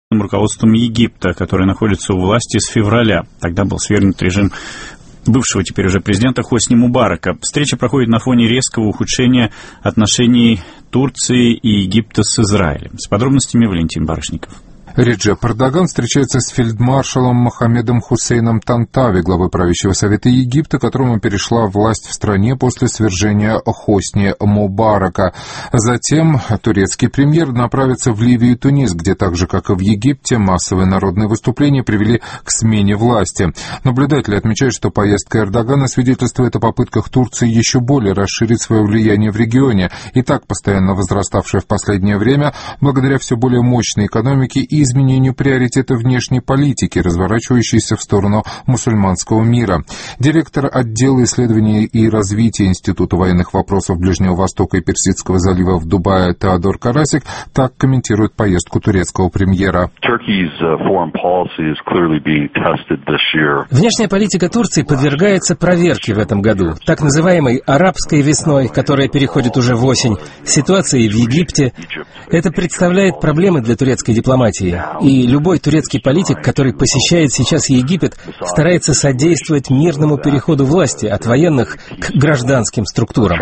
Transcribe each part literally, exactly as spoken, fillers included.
руководством Египта, который находится у власти с февраля. Тогда был свергнут режим бывшего теперь уже президента Хосни Мубарака. Встреча проходит на фоне резкого ухудшения отношений Турции и Египта с Израилем. С подробностями Валентин Барышников. Реджеп Эрдоган встречается с фельдмаршалом Мохаммедом Хусейном Тантави, главой правящего совета Египта, которому перешла власть в стране после свержения Хосни Мубарака. Затем турецкий премьер направится в Ливию и Тунис, где так же, как и в Египте, массовые народные выступления привели к смене власти. Наблюдатели отмечают, что поездка Эрдогана свидетельствует о попытках Турции еще более расширить свое влияние в регионе, и так постоянно возраставшее в последнее время, благодаря все более мощной экономике и изменению приоритета внешней политики, разворачивающейся в сторону мусульманского мира. Директор отдела исследований и развития Института военных вопросов Ближнего Востока и Персидского залива в Дубае Теодор Карасик так комментирует поездку турецкого премьера. Внешняя политика Турции подвергается проверке в этом году. Так называемой арабской весной, которая переходит уже в осень, ситуацией в Египте. Это представляет проблемы для турецкой дипломатии. И любой турецкий политик, который посещает сейчас Египет, старается содействовать мирному переходу власти от военных к гражданским структурам.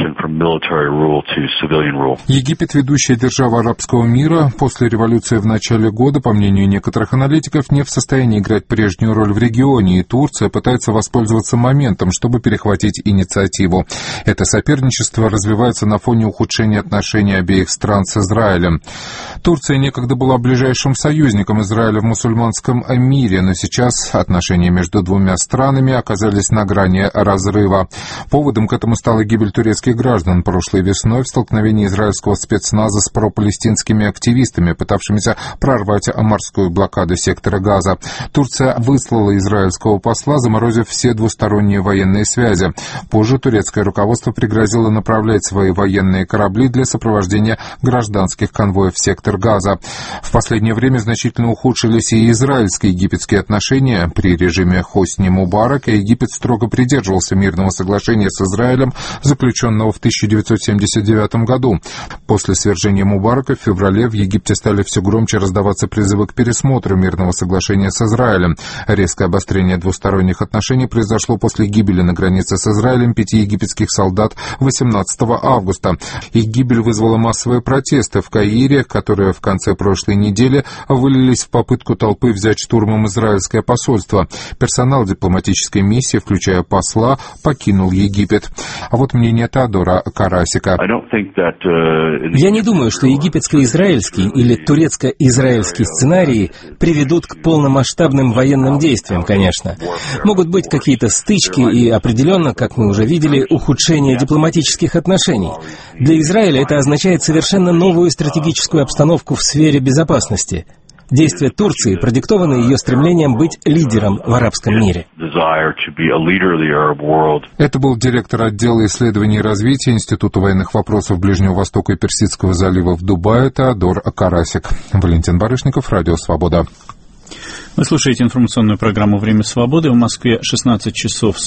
Египет, ведущая держава арабского мира, после революции в начале года, по мнению некоторых аналитиков, не в состоянии играть прежнюю роль в регионе, и Турция пытается воспользоваться моментом, чтобы перехватить инициативу. Это соперничество развивается на фоне ухудшения отношений обеих стран с Израилем. Турция некогда была ближайшим союзником Израиля в мусульманском мире, но сейчас отношения между двумя странами оказались на грани разрыва. Поводом к этому стала гибель турецких граждан прошлой весной в столкновении израильского спецназа с пропалестинскими активистами, пытавшимися прорвать морскую блокаду сектора Газа. Турция выслала израильского посла, заморозив все двусторонние военные связи. Позже турецкое руководство пригрозило направлять свои военные корабли для сопровождения гражданских конвоев в сектор Газа. В последнее время значительно ухудшились и израильско-египетские отношения. При режиме Хосни Мубарака Египет строго придерживался мирного соглашения с Израилем, заключенного в тысяча девятьсот семьдесят девятом году. После свержения Мубарака в феврале в Египте стали все громче раздаваться призывы к пересмотру мирного соглашения с Израилем. Резкое обострение двусторонних отношений произошло после гибели на границе с Израилем пяти египетских солдат восемнадцатого августа. Их гибель вызвала массовые протесты в Каире, которые в конце прошлой недели вылились в попытку толпы взять штурмом израильское посольство. Персонал дипломатической миссии, включая посла, покинул Египет. А вот мнение Теодора Карасика. Я не думаю, что египетско-израильский или турецко-израильский сценарии приведут к полномасштабным военным действиям, конечно. Могут быть какие-то стычки и определенно, как мы уже видели, ухудшение дипломатических отношений. Для Израиля это означает совершенно новую стратегическую обстановку в сфере безопасности. Действия Турции продиктованы ее стремлением быть лидером в арабском мире. Это был директор отдела исследований и развития Института военных вопросов Ближнего Востока и Персидского залива в Дубае Теодор Карасик. Валентин Барышников, Радио Свобода. Вы слушаете информационную программу «Время свободы». В Москве шестнадцать часов